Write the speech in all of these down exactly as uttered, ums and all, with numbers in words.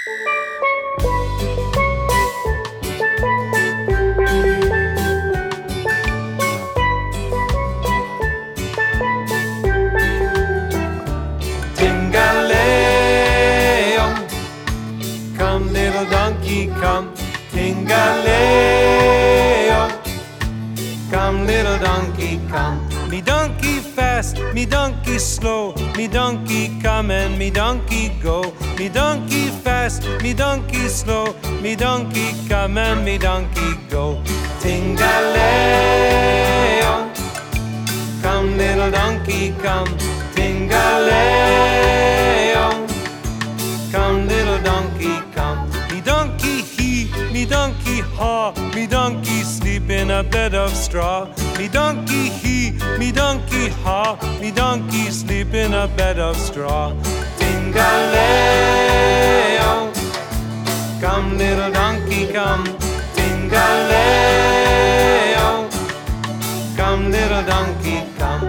Ting-a-lay-o, come little donkey, come. Ting-a-lay-o, come little donkey, come. Me donkey fast, me donkey slow, me donkey come and me donkey go. Me donkey fast, me donkey slow, me donkey come and me donkey go. Ting-a-lay-o, come little donkey, come. Ting-a-lay-o, come little donkey, come. Me donkey he, me donkey haw, me donkey sleep in a bed of straw. Me donkey he, me donkey haw, me donkey sleep in a bed of straw. Ting-a-lay-o, come little donkey, come. Ting-a-lay-o, come little donkey, come.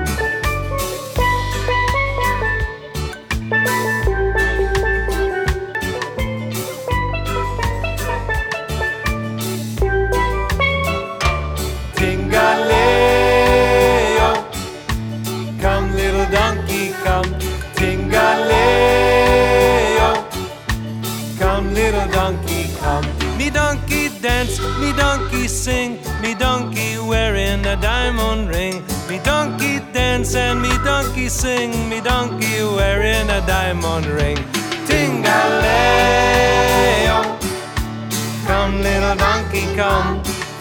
Ting-a-lay-o, come little donkey, come. Ting-a-lay-o, come little donkey, come. Me donkey dance, me donkey sing, me donkey wearing a diamond ring. Me donkey dance and me donkey sing, me donkey wearing a diamond ring. Ting-a-lay-o, come little donkey, come.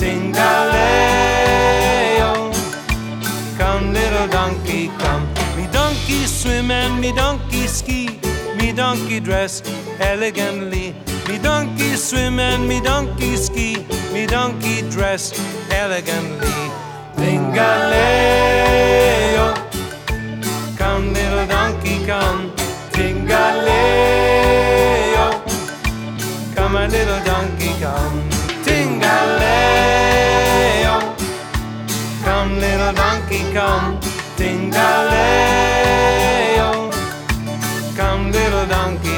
Ting-a-lay-o, come little donkey, come. Me donkey swim and me donkey ski, me donkey dress elegantly. Me donkey swim and me donkey ski, me donkey dress elegantly. Ting-a-lay-o, come little donkey, come. Ting-a-lay-o, come my little donkey, come. Ting-a-lay-o, come little donkey, come. Ting-a-lay-o, come little donkey.